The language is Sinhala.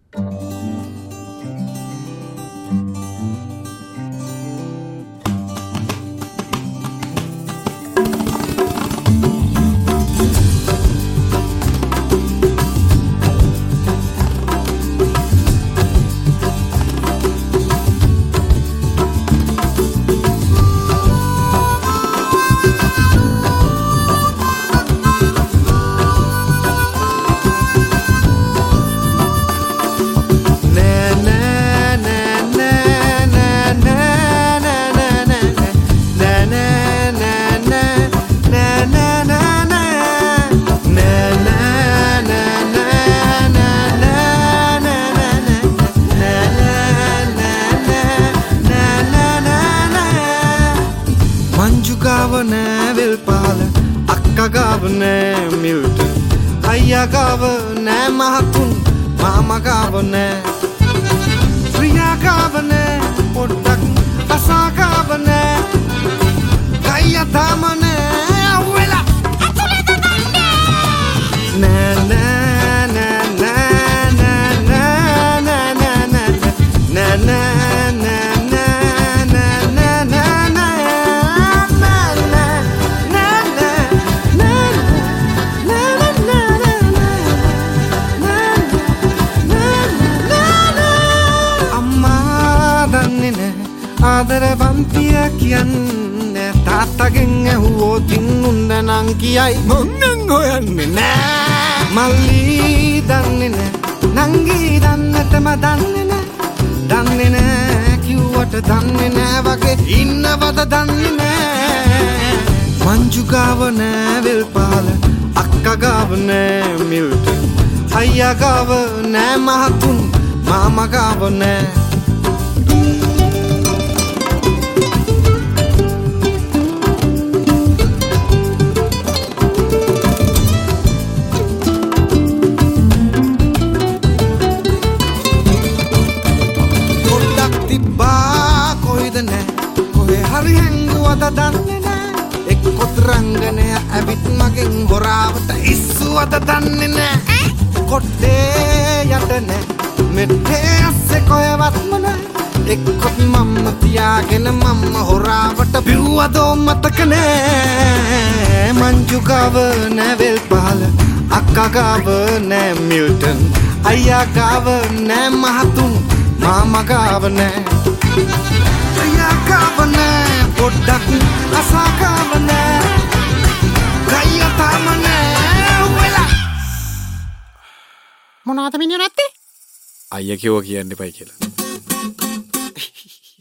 ගාව නෑ වෙල් පහල අක්කා ගාව නෑ මිල්ටන් අයියා ගාව නෑ මහතුන් මාමා ගාව නෑ ප්‍රියා ගාව නෑ පොඩ්ඩක් අසා ගාව නෑ අයියා තාම නෑ අවුලා ඇතුළට නෑ නෑ නෑ නෑ නෑ නෑ නෑ නෑ නෑ ආදරවන්තිය කියන්නේ තාත්තගෙන් ඇහුවොත් උන්න නං කියයි මොන්නන් හොයන්නේ නෑ මල්ලි දන්නේ නෑ නංගි දන්නටම දන්නේ නෑ කිව්වට දන්නේ නෑ වගේ ඉන්නවද දන්නේ නෑ මංජු ගාව නෑ වෙල් පහල අක්කා ගාව නෑ මිල්ටන් අයියා ගාව නෑ මහතුන් මාමා ගාව නෑ හරි හැංගුවද දන්නේ නෑ එක්කොත් රංගනය ඇවිත් මගෙන් හොරාවට ඉස්සුවද දන්නේ නෑ කොට්ටේ යට නෑ මෙට්ටේ අස්සේ කොයවත්ම නෑ එක්කොත් මම්ම තියාගෙන මම්ම හොරාවට බිව්වදෝ මතක නෑ මංජු ගාව නෑ වෙල් පහල අක්කා ගාව නෑ මිල්ටන් අයියා ගාව නෑ මහතුන් මාමා ගාව නෑ අයියා ගාව නෑ පොඩ්ඩක් අසා ගාව නෑ අයියා තාම නෑ වෙලා මොනවද මිනිහ නැත්තේ අයියා කිව්වා කියන්න එපයි කියලා